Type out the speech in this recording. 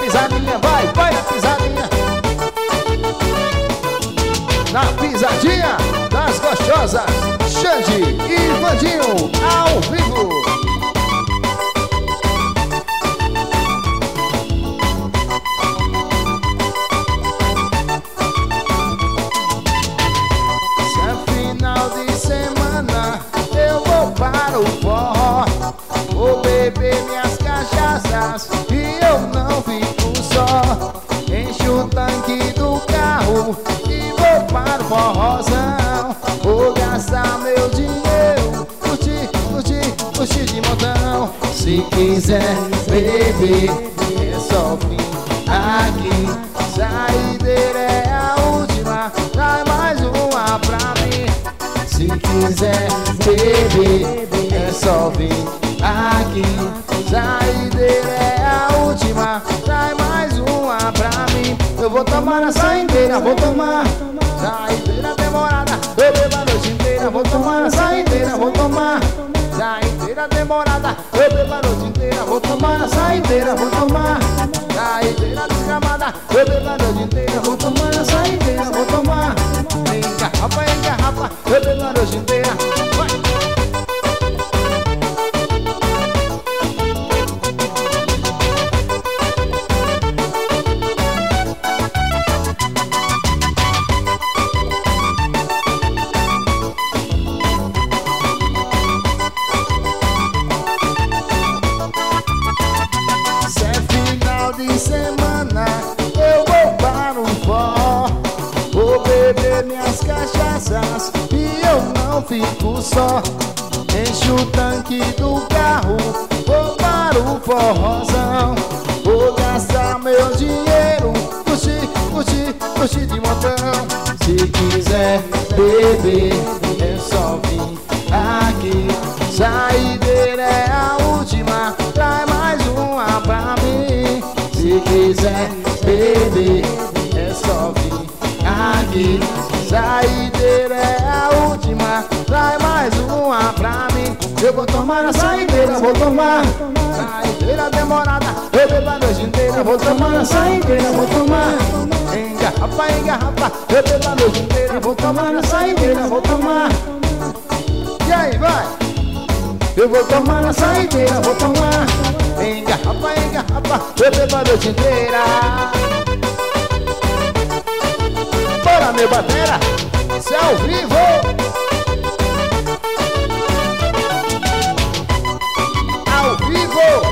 pisadinha, vai na pisadinha. Na pisadinha das gostosas, Xande e Vandinho ao vivo. Se é final de semana, eu vou para o forró. Vou beber minhas cachaças e eu não fico só. Encho o tanque do carro e vou para o forrozão. Vou gastar meu dinheiro, curtir de montão. Se quiser beber, é só vir aqui. Saideira é a última, traz mais uma pra mim. Se quiser beber, é só vir aqui. Saideira é a última, traz mais uma pra mim. Eu vou tomar a saideira, vou tomar saideira demorada. Eu bebo a noite inteira, vou tomar a saideira, vou tomar saideira demorada. Eu bebo a noite inteira, vou tomar a saideira, vou tomar saideira desgramada. Eu bebo a noite inteira, vou tomar a saideira, vou tomar. Engarrafa, eu bebo a noite inteira. Vai! De semana eu vou para um forró. Vou beber minhas cachaças e eu não fico só. Encho o tanque do carro, vou para o forrozão. Vou gastar meu dinheiro, curtir de montão. Se quiser beber, é só vir aqui. Saideira é a última, traz mais uma pra mim. Se quiser beber, é só vir aqui. Saideira é a última, traz mais uma pra mim. Eu vou tomar a saideira, vou tomar saideira demorada. Eu bebo a noite inteira, vou tomar a saideira, vou tomar. Engarrafa, eu bebo a noite inteira, vou tomar a saideira, vou tomar. E aí, vai! Eu vou tomar a saideira, vou tomar. Engarrafa, eu bebo a noite inteira. Bora, meu batera, isso é ao vivo. Ao vivo.